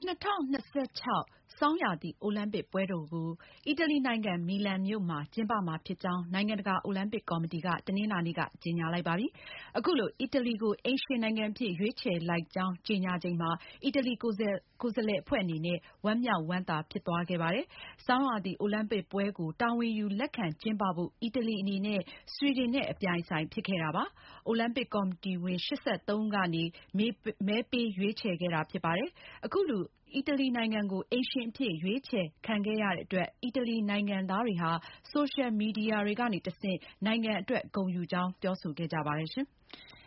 2026 ဆောင်းရာသီ အိုလံပစ်ပွဲတော်ကို အီတလီနိုင်ငံ မီလန်မြို့မှာ ကျင်းပမှာဖြစ်ကြောင်း နိုင်ငံတကာ အိုလံပစ်ကော်မတီက တနင်္လာနေ့က ကြေညာလိုက်ပါပြီ။ အခုလို အီတလီကို အိမ်ရှင်နိုင်ငံအဖြစ် ရွေးချယ်လိုက်ကြောင်း ကြေညာချိန်မှာ အီတလီကိုယ်စားလှယ်အဖွဲ့အနေနဲ့ ဝမ်းမြောက်ဝမ်းသာဖြစ်သွားခဲ့ပါတယ်။ ဆောင်းရာသီ အိုလံပစ်ပွဲကို တာဝန်ယူလက်ခံကျင်းပဖို့ အီတလီအနေနဲ့ ဆွီဒင်နဲ့ အပြိုင်အဆိုင်ဖြစ်ခဲ့တာပါ။ အိုလံပစ်ကော်မတီဝင် ၈၃ ဦးကနေ မဲပေးရွေးချယ်ခဲ့တာဖြစ်ပါတယ်။ အခုလို အီတလီနိုင်ငံကို အိမ်ရှင်အဖြစ် ရွေးချယ်ခံခဲ့ရတဲ့အတွက် အီတလီနိုင်ငံသားတွေဟာ ဆိုရှယ်မီဒီယာတွေကနေတဆင့် နိုင်ငံအတွက် ဂုဏ်ယူကြောင်း ပြောဆိုခဲ့ကြပါတယ်။